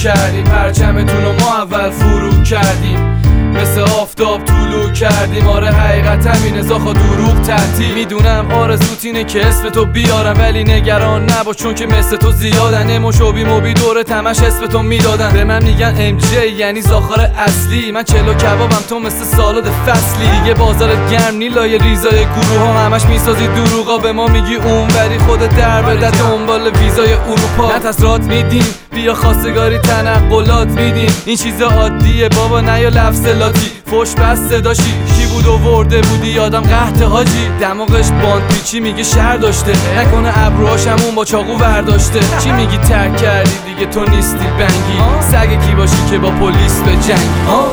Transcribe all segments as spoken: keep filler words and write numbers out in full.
کردیم، پرچمتون رو ما اول فرو کردیم، مثل آفتاب طلوع کردیم. آره حقیقت همینه زاخا دروغ تعطیل. میدونم آرزوت اینه که اسم تو بیارم، ولی نگران نباش چون که مثل تو زیادن. اموش و بی موبی دوره تمش اسم تو میدادن. به من میگن ام جی یعنی زاخار اصلی. من چلو کبابم تو مثل سالاد فصلی. دیگه بازارت گرم نیلای ریزای گروه ها همش میسازی دروغا. به ما میگی اون ولی خودت در بده دنبال ویزای اروپا. نه تسرات میدیم بیا خواستگاری تنقلات میدیم. این چیزا عادیه بابا نیا لفظ لاتی. فوش بس صداشی کی بود و ورده بودی یادم قحط حاجی. دماغش باند پیچی میگه شهر داشته، نکنه ابروهاش همون با چاقو ورداشته. چی میگی ترک کردی دیگه تو نیستی بنگی، سگ کی باشی که با پلیس به جنگی.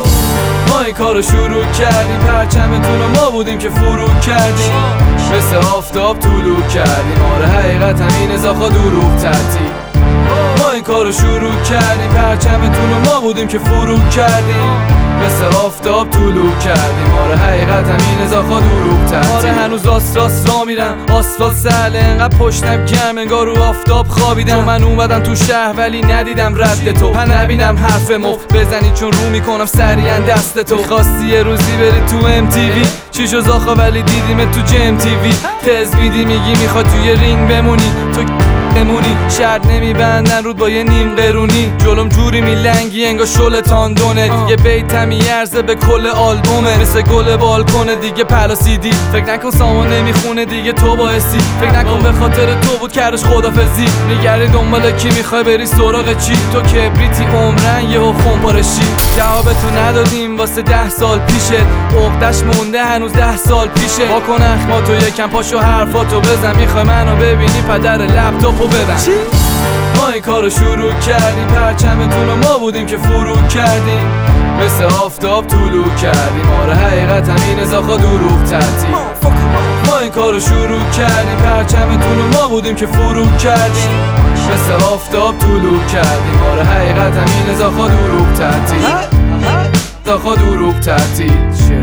ما این کارو شروع کردیم، پرچمتون رو ما بودیم که فرو کردیم، مثل آفتاب طلوع کردیم. آره حقیقت همینه زاخا دروغ تعطیل. ما این کارو شروع کردیم، پرچمتون رو ما بودیم که فرو کردیم، مثل آفتاب طلوع کردیم. آره حقیقت همینه زاخا دروغ تعطیل. آره هنوز راست راست را میرم، آسفالت سهله انقدر پشتم گرم انگار رو آفتاب خوابیدم. من اومدم تو شهر ولی ندیدم رد تو، من نبینم حرف مفت بزنی چون رو میکنم سریعا دست تو. خواستی یه روزی بری تو ام تی وی، چی شو زاخا ولی دیدیم تو جم تی وی. تز بیدی میگی میخواد توی رینگ بمونی، تو بمونی شرط نمیبندن رود با یه نیم قرونی. جلوم جوری میلنگی انگار شل تاندونه، دیگه بیتم میارزه به کل آلبومه. مثل گل بالکنه دیگه پلاسیدی، فکر نکن سامان نمیخونه دیگه تو باعثی. فکر نکن به خاطر تو بود کردش خدافزی. میگردی دنبال کی میخوای بری سراغ چی؟ تو کبریتی عمرن یهو خونپارشی. جوابتو ندادیم واسه ده سال پیشت، عقدش مونده هنوز ده سال پیشه. واکن اخماتو یکم پاشو حرفاتو بزن، میخوای منو ببینی پدر لپتاپو ببن. ما این کارو شروع کردیم، پرچمتون رو ما بودیم که فرو کردیم، مثل آفتاب طلوع کردیم. آره حقیقت همینه زاخا دروغ تعطیل. ما این کارو شروع کردیم، پرچمتون رو ما بودیم که فرو کردیم، مثل آفتاب طلوع کردیم. آره حقیقت همینه زاخا دروغ تعطیل. زاخا دروغ تعطیل.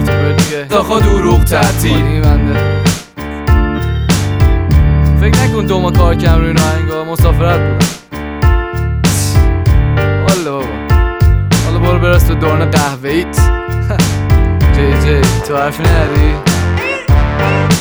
زاخا دروغ تعطیل. فکر نکن دو ما کار کم روی این آهنگا، مسافرت بودم. والا بابا حالا برو برس به دوران قهوه‌ایت. جی جی تو حرفی نداری؟